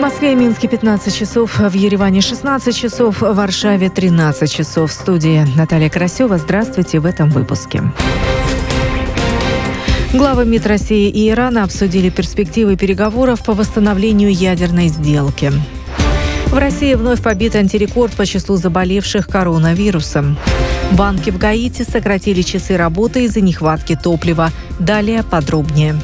Москве и Минске 15 часов, в Ереване 16 часов, в Варшаве 13 часов. В студии Наталья Карасева. Здравствуйте в этом выпуске. Главы МИД России и Ирана обсудили перспективы переговоров по восстановлению ядерной сделки. В России вновь побит антирекорд по числу заболевших коронавирусом. Банки в Гаити сократили часы работы из-за нехватки топлива. Далее подробнее.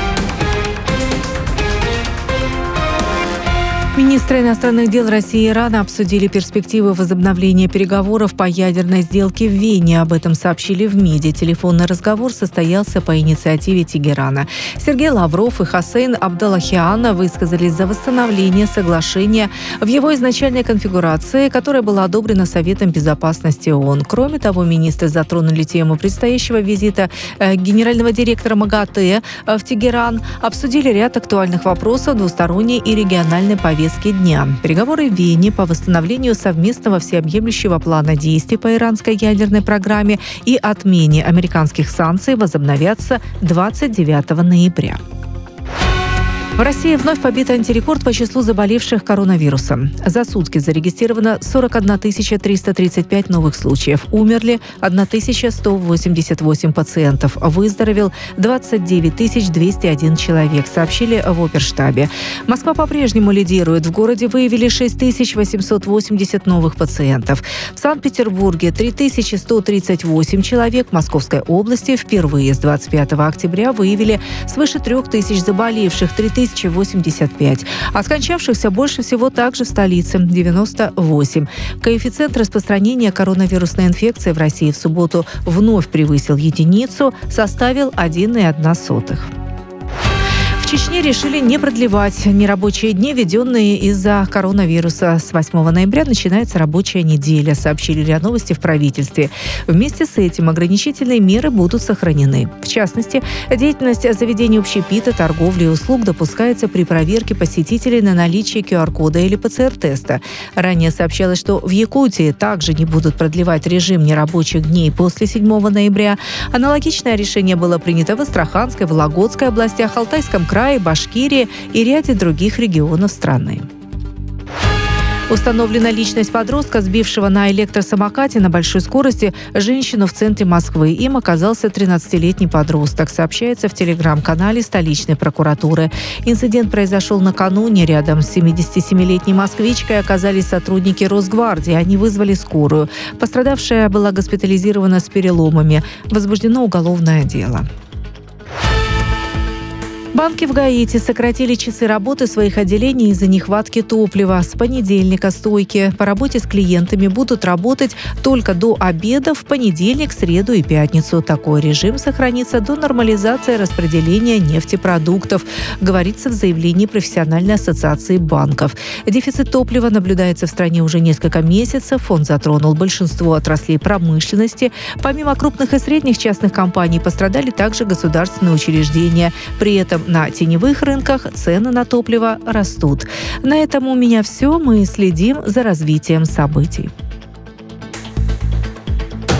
Министры иностранных дел России и Ирана обсудили перспективы возобновления переговоров по ядерной сделке в Вене. Об этом сообщили в МИДе. Телефонный разговор состоялся по инициативе Тегерана. Сергей Лавров и Хосейн Абдаллахиан высказались за восстановление соглашения в его изначальной конфигурации, которая была одобрена Советом безопасности ООН. Кроме того, министры затронули тему предстоящего визита генерального директора МАГАТЭ в Тегеран, обсудили ряд актуальных вопросов двусторонней и региональной повестки дня. Переговоры в Вене по восстановлению совместного всеобъемлющего плана действий по иранской ядерной программе и отмене американских санкций возобновятся 29 ноября. В России вновь побит антирекорд по числу заболевших коронавирусом. За сутки зарегистрировано 41 335 новых случаев. Умерли 1188 пациентов. Выздоровел 29 201 человек, сообщили в Оперштабе. Москва по-прежнему лидирует. В городе выявили 6880 новых пациентов. В Санкт-Петербурге 3138 человек. В Московской области впервые с 25 октября выявили свыше 3000 заболевших, 3085. А скончавшихся больше всего также в столице – 98. Коэффициент распространения коронавирусной инфекции в России в субботу вновь превысил единицу, составил 1,1. В Чечне решили не продлевать нерабочие дни, введенные из-за коронавируса. С 8 ноября начинается рабочая неделя, сообщили РИА Новости в правительстве. Вместе с этим ограничительные меры будут сохранены. В частности, деятельность заведений общепита, торговли и услуг допускается при проверке посетителей на наличие QR-кода или ПЦР-теста. Ранее сообщалось, что в Якутии также не будут продлевать режим нерабочих дней после 7 ноября. Аналогичное решение было принято в Астраханской, Вологодской областях, Алтайском крае, Башкирии и ряде других регионов страны. Установлена личность подростка, сбившего на электросамокате на большой скорости женщину в центре Москвы. Им оказался 13-летний подросток, сообщается в телеграм-канале столичной прокуратуры. Инцидент произошел накануне. Рядом с 77-летней москвичкой оказались сотрудники Росгвардии. Они вызвали скорую. Пострадавшая была госпитализирована с переломами. Возбуждено уголовное дело. Банки в Гаити сократили часы работы своих отделений из-за нехватки топлива. С понедельника стойки по работе с клиентами будут работать только до обеда в понедельник, среду и пятницу. Такой режим сохранится до нормализации распределения нефтепродуктов, говорится в заявлении профессиональной ассоциации банков. Дефицит топлива наблюдается в стране уже несколько месяцев. Он затронул большинство отраслей промышленности. Помимо крупных и средних частных компаний пострадали также государственные учреждения. При этом на теневых рынках цены на топливо растут. На этом у меня все. Мы следим за развитием событий.